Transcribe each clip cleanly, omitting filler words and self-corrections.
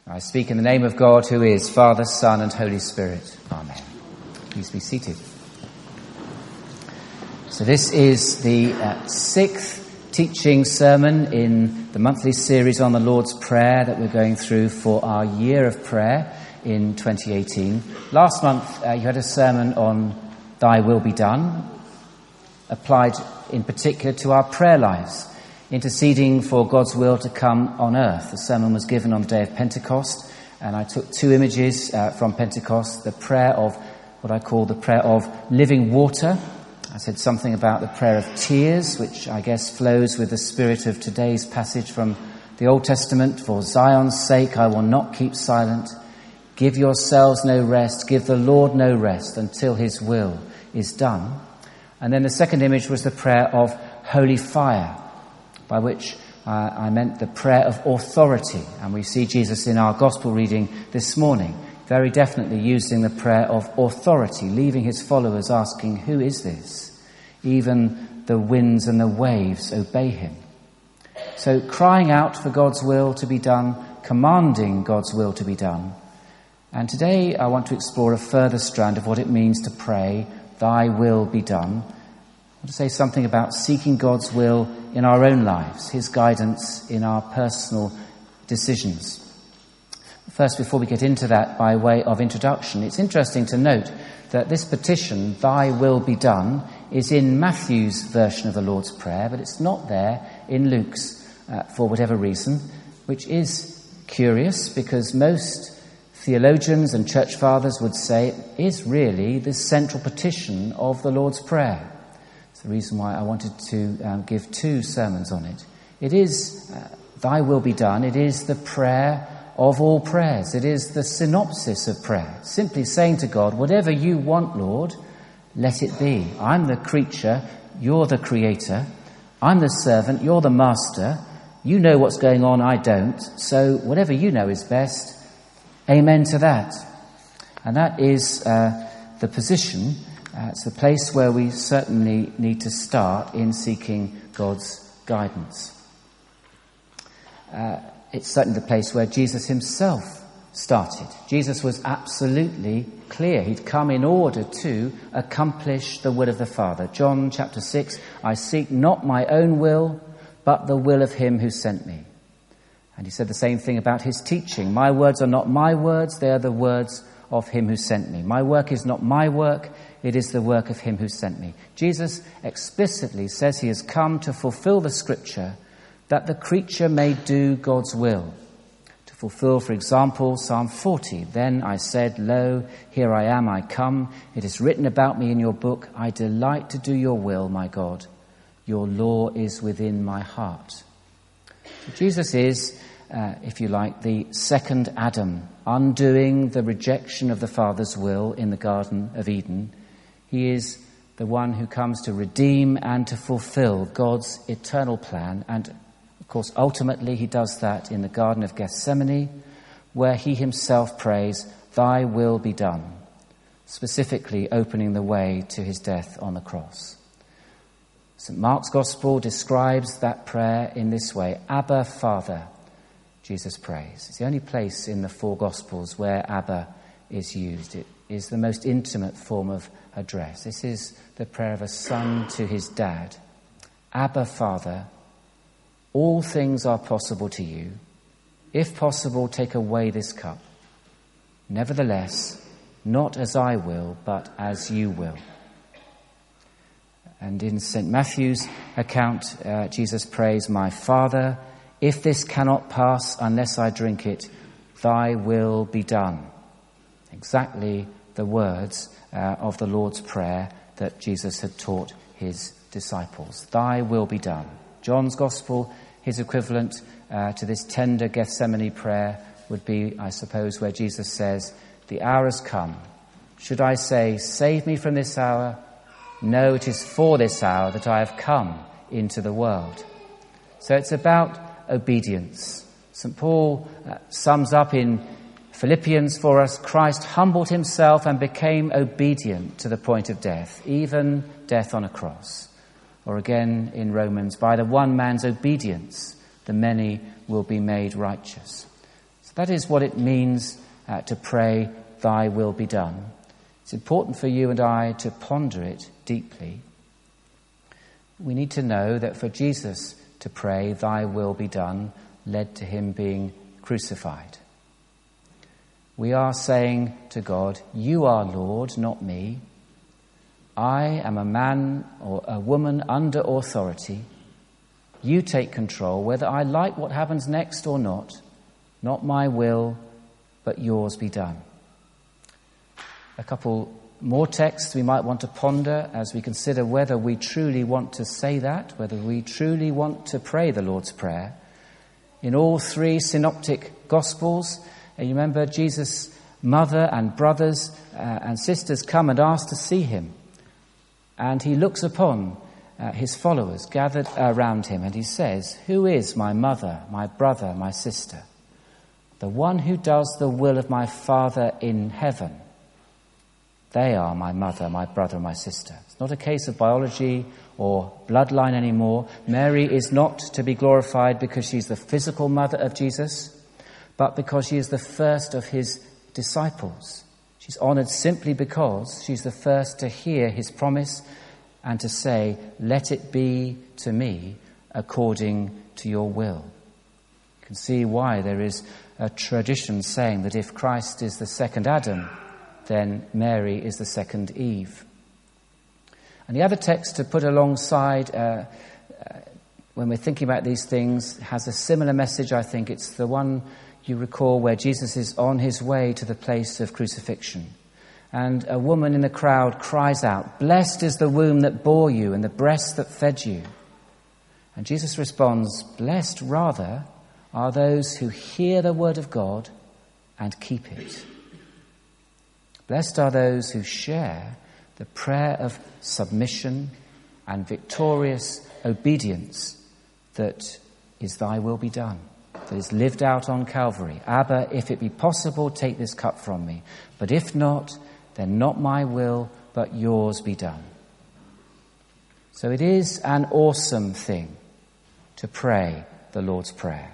I speak in the name of God, who is Father, Son, and Holy Spirit. Amen. Please be seated. So this is the sixth teaching sermon in the monthly series on the Lord's Prayer that we're going through for our year of prayer in 2018. Last month you had a sermon on Thy Will Be Done, applied in particular to our prayer lives, interceding for God's will to come on earth. The sermon was given on the day of Pentecost, and I took two images from Pentecost, the prayer of what I call the prayer of living water. I said something about the prayer of tears, which I guess flows with the spirit of today's passage from the Old Testament. For Zion's sake, I will not keep silent. Give yourselves no rest. Give the Lord no rest until his will is done. And then the second image was the prayer of holy fire, by which I meant the prayer of authority. And we see Jesus in our gospel reading this morning very definitely using the prayer of authority, leaving his followers asking, who is this? Even the winds and the waves obey him. So crying out for God's will to be done, commanding God's will to be done. And today I want to explore a further strand of what it means to pray, Thy will be done. I want to say something about seeking God's will in our own lives, his guidance in our personal decisions. First, before we get into that, by way of introduction, it's interesting to note that this petition, Thy will be done, is in Matthew's version of the Lord's Prayer, but it's not there in Luke's for whatever reason, which is curious because most theologians and church fathers would say it is really the central petition of the Lord's Prayer. It's the reason why I wanted to give two sermons on it. It is Thy will be done. It is the prayer of all prayers. It is the synopsis of prayer. Simply saying to God, whatever you want, Lord, let it be. I'm the creature, you're the creator. I'm the servant, you're the master. You know what's going on, I don't. So whatever you know is best, amen to that. And that is the position. It's the place where we certainly need to start in seeking God's guidance. It's certainly the place where Jesus himself started. Jesus was absolutely clear. He'd come in order to accomplish the will of the Father. John chapter 6, I seek not my own will, but the will of him who sent me. And he said the same thing about his teaching. My words are not my words, they are the words of him who sent me. My work is not my work, it is the work of him who sent me. Jesus explicitly says he has come to fulfill the scripture that the creature may do God's will. To fulfill, for example, Psalm 40. Then I said, Lo, here I am, I come. It is written about me in your book. I delight to do your will, my God. Your law is within my heart. So Jesus is, if you like, the second Adam, undoing the rejection of the Father's will in the Garden of Eden. He is the one who comes to redeem and to fulfill God's eternal plan. And of course, ultimately, he does that in the Garden of Gethsemane, where he himself prays, Thy will be done, specifically opening the way to his death on the cross. St. Mark's Gospel describes that prayer in this way, Abba, Father, Jesus prays. It's the only place in the four Gospels where Abba is used. It is the most intimate form of address. This is the prayer of a son to his dad. Abba, Father, all things are possible to you. If possible, take away this cup. Nevertheless, not as I will, but as you will. And in St. Matthew's account, Jesus prays, My Father, if this cannot pass unless I drink it, Thy will be done. Exactly the words of the Lord's Prayer that Jesus had taught his disciples. Thy will be done. John's Gospel, his equivalent to this tender Gethsemane prayer would be, I suppose, where Jesus says, The hour has come. Should I say, Save me from this hour? No, it is for this hour that I have come into the world. So it's about obedience. St. Paul sums up in Philippians for us, Christ humbled himself and became obedient to the point of death, even death on a cross. Or again in Romans, by the one man's obedience, the many will be made righteous. So That is what it means to pray, thy will be done. It's important for you and I to ponder it deeply. We need to know that for Jesus to pray, thy will be done, led to him being crucified. We are saying to God, you are Lord, not me. I am a man or a woman under authority. You take control, whether I like what happens next or not. Not my will, but yours be done. A couple more texts we might want to ponder as we consider whether we truly want to say that, whether we truly want to pray the Lord's Prayer. In all three synoptic Gospels, you remember Jesus' mother and brothers and sisters come and ask to see him. And he looks upon his followers gathered around him and he says, who is my mother, my brother, my sister? The one who does the will of my Father in heaven. They are my mother, my brother, and my sister. It's not a case of biology or bloodline anymore. Mary is not to be glorified because she's the physical mother of Jesus, but because she is the first of his disciples. She's honoured simply because she's the first to hear his promise and to say, let it be to me according to your will. You can see why there is a tradition saying that if Christ is the second Adam, then Mary is the second Eve. And the other text to put alongside when we're thinking about these things has a similar message, I think. It's the one you recall where Jesus is on his way to the place of crucifixion. And a woman in the crowd cries out, blessed is the womb that bore you and the breast that fed you. And Jesus responds, blessed rather are those who hear the word of God and keep it. Blessed are those who share the prayer of submission and victorious obedience that is thy will be done, that is lived out on Calvary. Abba, if it be possible, take this cup from me. But if not, then not my will, but yours be done. So it is an awesome thing to pray the Lord's Prayer.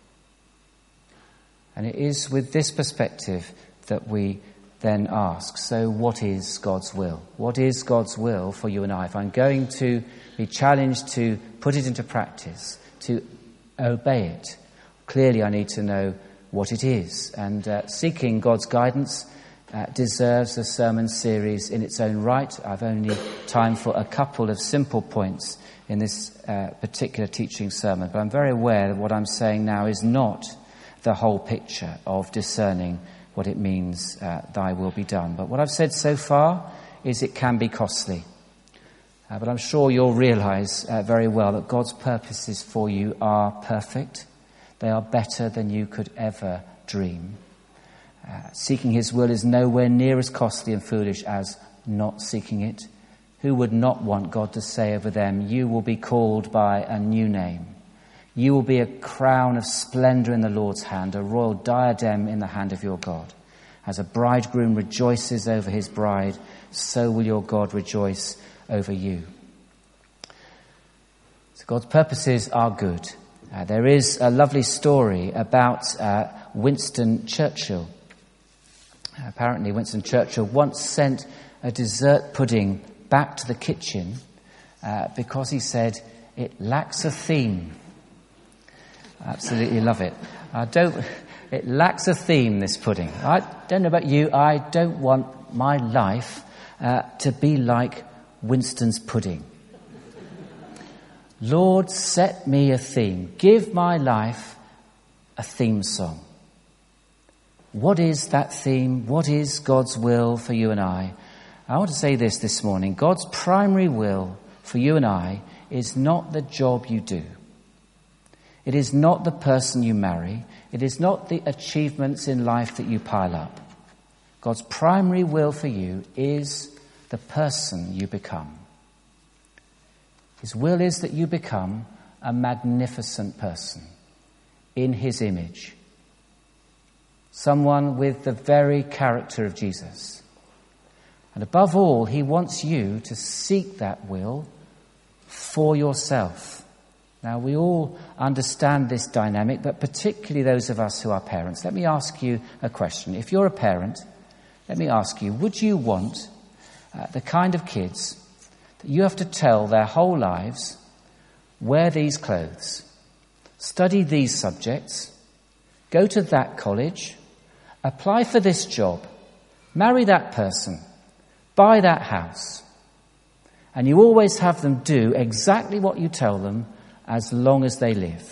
And it is with this perspective that we then ask, so what is God's will? What is God's will for you and I? If I'm going to be challenged to put it into practice, to obey it, clearly I need to know what it is. And seeking God's guidance deserves a sermon series in its own right. I've only time for a couple of simple points in this particular teaching sermon, but I'm very aware that what I'm saying now is not the whole picture of discerning what it means, thy will be done. But what I've said so far is it can be costly. But I'm sure you'll realise very well that God's purposes for you are perfect. They are better than you could ever dream. Seeking his will is nowhere near as costly and foolish as not seeking it. Who would not want God to say over them, you will be called by a new name. You will be a crown of splendour in the Lord's hand, a royal diadem in the hand of your God. As a bridegroom rejoices over his bride, so will your God rejoice over you. So God's purposes are good. There is a lovely story about Winston Churchill. Apparently Winston Churchill once sent a dessert pudding back to the kitchen because he said it lacks a theme. I absolutely love it. It lacks a theme, this pudding. I don't know about you, I don't want my life to be like Winston's pudding. Lord, set me a theme. Give my life a theme song. What is that theme? What is God's will for you and I? I want to say this morning. God's primary will for you and I is not the job you do. It is not the person you marry. It is not the achievements in life that you pile up. God's primary will for you is the person you become. His will is that you become a magnificent person in his image. Someone with the very character of Jesus. And above all, he wants you to seek that will for yourself. Now, we all understand this dynamic, but particularly those of us who are parents. Let me ask you a question. If you're a parent, let me ask you, would you want the kind of kids that you have to tell their whole lives, wear these clothes, study these subjects, go to that college, apply for this job, marry that person, buy that house, and you always have them do exactly what you tell them as long as they live?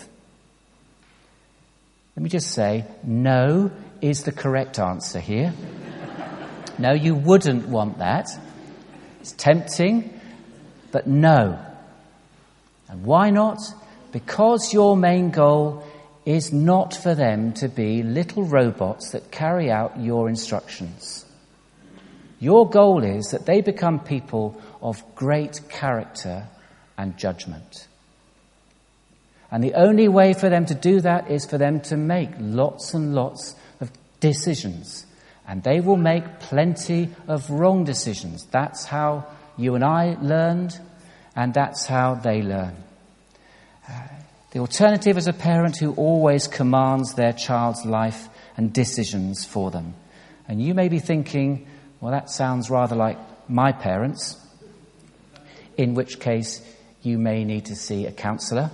Let me just say, no is the correct answer here. No, you wouldn't want that. It's tempting, but no. And why not? Because your main goal is not for them to be little robots that carry out your instructions. Your goal is that they become people of great character and judgment. And the only way for them to do that is for them to make lots and lots of decisions. And they will make plenty of wrong decisions. That's how you and I learned, and that's how they learn. The alternative is a parent who always commands their child's life and decisions for them. And you may be thinking, well, that sounds rather like my parents, in which case you may need to see a counsellor.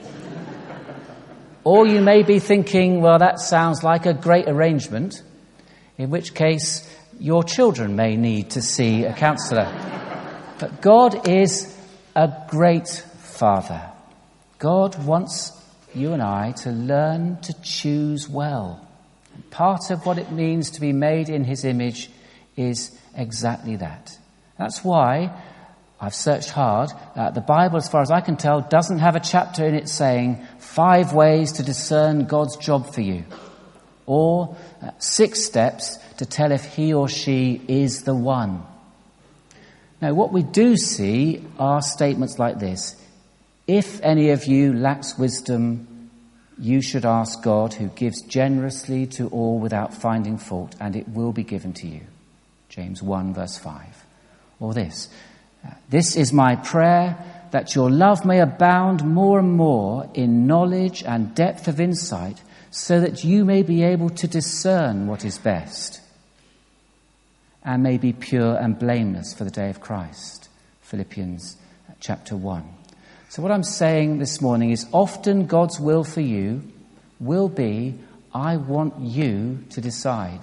Or you may be thinking, well, that sounds like a great arrangement, in which case your children may need to see a counsellor. But God is a great Father. God wants you and I to learn to choose well. And part of what it means to be made in his image is exactly that. That's why I've searched hard. The Bible, as far as I can tell, doesn't have a chapter in it saying 5 ways to discern God's job for you, or 6 steps to tell if he or she is the one. Now, what we do see are statements like this. If any of you lacks wisdom, you should ask God, who gives generously to all without finding fault, and it will be given to you. James 1, verse 5. Or this. This is my prayer, that your love may abound more and more in knowledge and depth of insight, so that you may be able to discern what is best, and may be pure and blameless for the day of Christ. Philippians chapter 1. So what I'm saying this morning is often God's will for you will be, I want you to decide.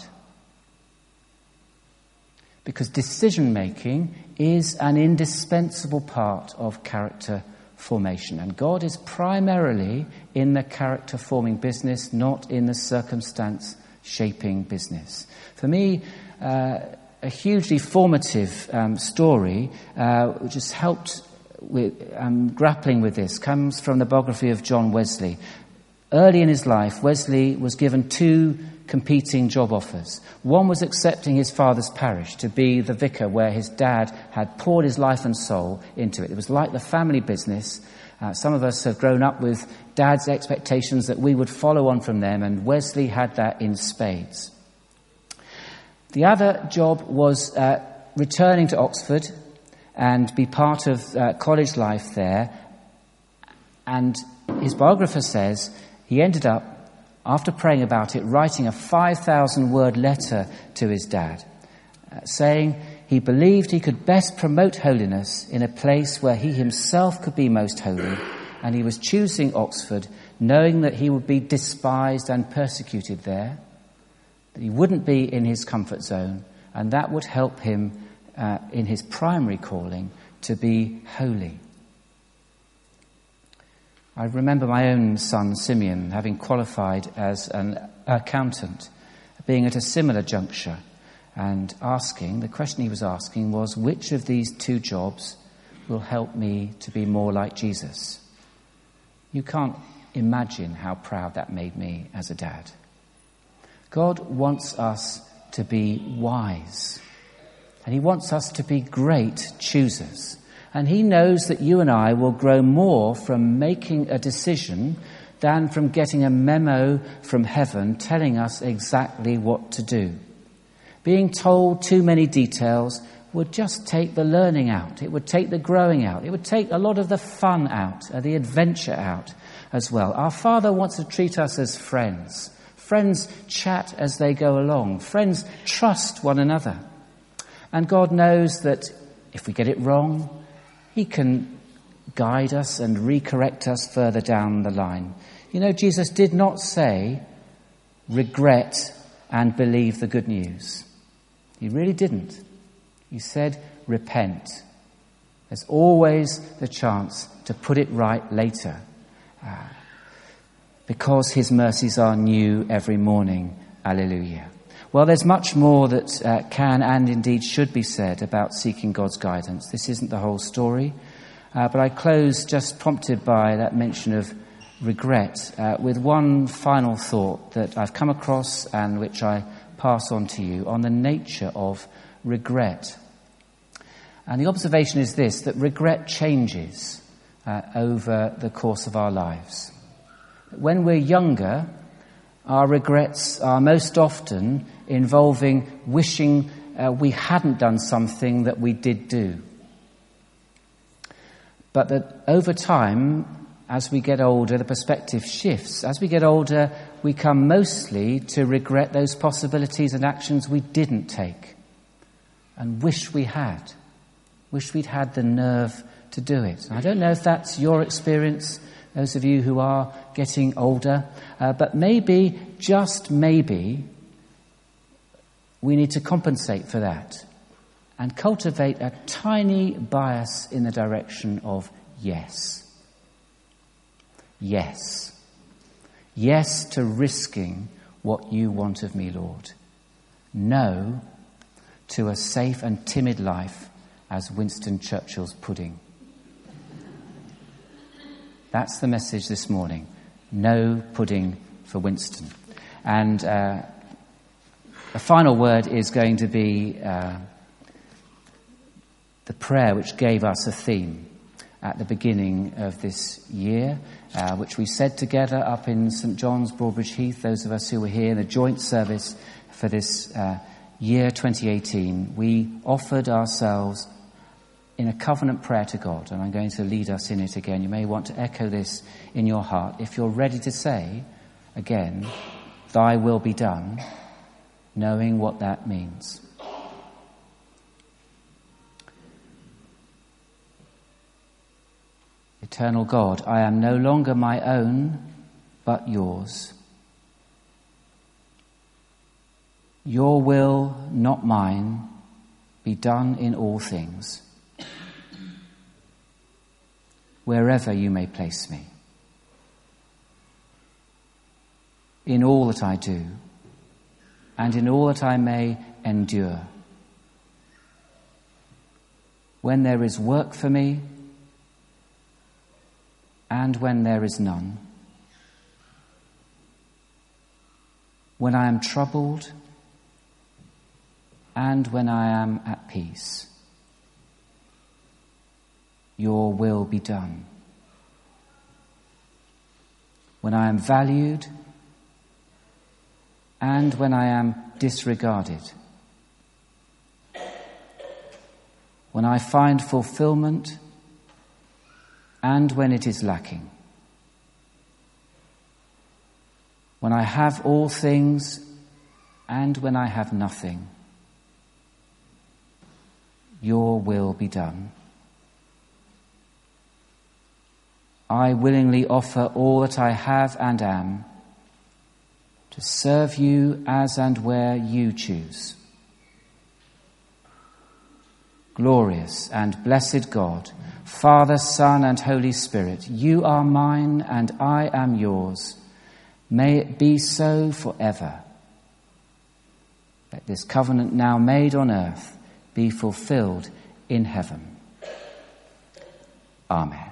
Because decision-making is an indispensable part of character formation. And God is primarily in the character-forming business, not in the circumstance-shaping business. For me, a hugely formative story, which has helped with grappling with this, comes from the biography of John Wesley. Early in his life, Wesley was given 2 competing job offers. One was accepting his father's parish to be the vicar where his dad had poured his life and soul into it. It was like the family business. Some of us have grown up with dad's expectations that we would follow on from them, and Wesley had that in spades. The other job was returning to Oxford and be part of college life there. And his biographer says he ended up, after praying about it, writing a 5,000-word letter to his dad, saying he believed he could best promote holiness in a place where he himself could be most holy, and he was choosing Oxford, knowing that he would be despised and persecuted there, that he wouldn't be in his comfort zone, and that would help him in his primary calling to be holy. I remember my own son, Simeon, having qualified as an accountant, being at a similar juncture and the question he was asking was, which of these 2 jobs will help me to be more like Jesus? You can't imagine how proud that made me as a dad. God wants us to be wise, and he wants us to be great choosers. And he knows that you and I will grow more from making a decision than from getting a memo from heaven telling us exactly what to do. Being told too many details would just take the learning out. It would take the growing out. It would take a lot of the fun out, the adventure out as well. Our Father wants to treat us as friends. Friends chat as they go along. Friends trust one another. And God knows that if we get it wrong, he can guide us and recorrect us further down the line. You know, Jesus did not say, regret and believe the good news. He really didn't. He said, repent. There's always the chance to put it right later. Because his mercies are new every morning. Alleluia. Well, there's much more that can and indeed should be said about seeking God's guidance. This isn't the whole story. But I close just prompted by that mention of regret with one final thought that I've come across and which I pass on to you on the nature of regret. And the observation is this, that regret changes over the course of our lives. When we're younger, our regrets are most often involving wishing we hadn't done something that we did do. But that over time, as we get older, the perspective shifts. As we get older, we come mostly to regret those possibilities and actions we didn't take and wish we had. Wish we'd had the nerve to do it. I don't know if that's your experience, those of you who are getting older, but maybe, just maybe, we need to compensate for that and cultivate a tiny bias in the direction of yes. Yes. Yes to risking what you want of me, Lord. No to a safe and timid life as Winston Churchill's pudding. That's the message this morning. No pudding for Winston. And the final word is going to be the prayer which gave us a theme at the beginning of this year, which we said together up in St. John's, Broadbridge Heath, those of us who were here in the joint service for this year 2018. We offered ourselves in a covenant prayer to God, and I'm going to lead us in it again. You may want to echo this in your heart. If you're ready to say, again, thy will be done, knowing what that means. Eternal God, I am no longer my own, but yours. Your will, not mine, be done in all things, wherever you may place me. In all that I do, and in all that I may endure. When there is work for me, and when there is none. When I am troubled, and when I am at peace. Your will be done. When I am valued, and when I am disregarded. When I find fulfillment, and when it is lacking. When I have all things, and when I have nothing. Your will be done. I willingly offer all that I have and am to serve you as and where you choose. Glorious and blessed God, Father, Son, and Holy Spirit, you are mine and I am yours. May it be so forever. Let this covenant now made on earth be fulfilled in heaven. Amen.